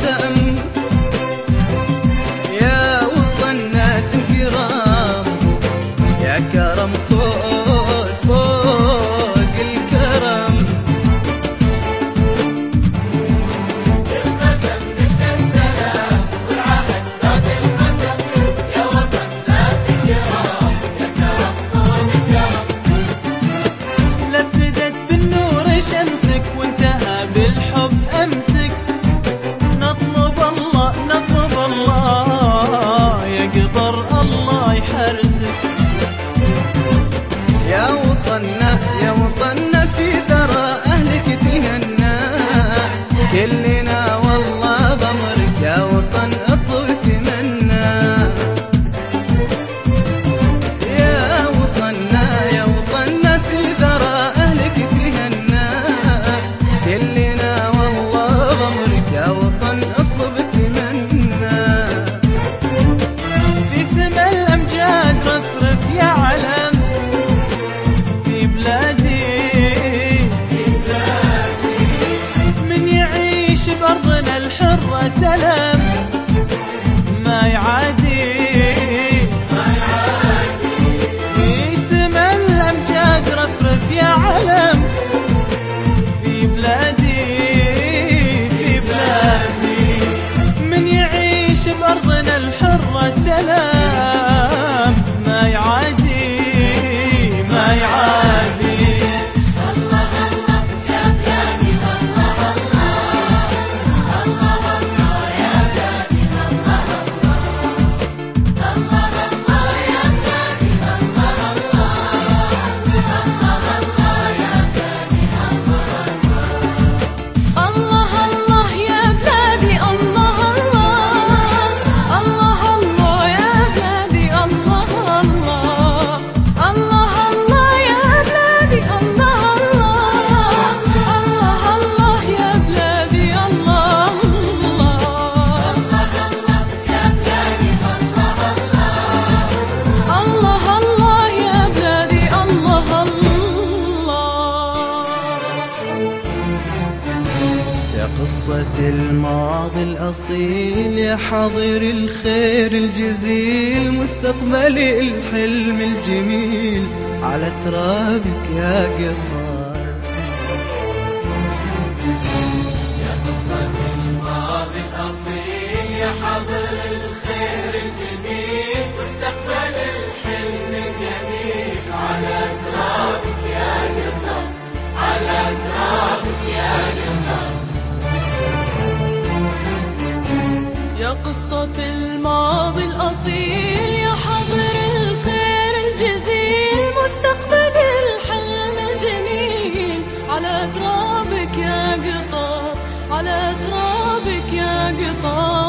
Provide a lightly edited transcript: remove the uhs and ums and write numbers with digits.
القسم يا وطن ناس كرام، يا كرم فوق فوق الكرم. القسم ضد السلام والعهد بعد القسم، يا وطن ناس كرام، يا كرم فوق الكرم. لا ابتدت بالنور شمسك وانتهى بالحب امسك، نطلب الله نطلب الله يا قطر الله يحرسك. يا وطننا يا وطننا في ذرى أهلك تهنى، كلنا والله بأمرك يا وطن اطلب تمنى. يا وطننا يا وطننا في ذرى أهلك تهنى، كلنا والله بأمرك يا وطن اطلب تمنى. في سما الأمجاد رفرف يا علم، في بلادي من يعيش بأرضنا الحرة سلام ما يعادي. في سما الأمجاد رفرف يا علم، في بلادي من يعيش بأرضنا الحرة سلام ما يعادي ما يعادي. الله الله يا بلادي، الله الله الله الله يا بلادي، الله الله الله الله يا بلادي، الله الله الله الله يا بلادي، الله الله يا بلادي، الله الله الله يا بلادي، الله الله الله يا بلادي، الله الله يا بلادي، الله الله يا بلادي، الله يا قصة الماضي الأصيل، يا حاضر الخير الجزيل، مستقبل الحلم الجميل على ترابك يا قطر. يا قصة الماضي الأصيل، يا حاضر الخير الجزيل، مستقبل الحلم الجميل على ترابك يا قطر، على ترابك يا قطر. يا قصة الماضي الأصيل، يا حاضر الخير الجزيل، مستقبل الحلم الجميل على ترابك يا قطر، على ترابك يا قطر.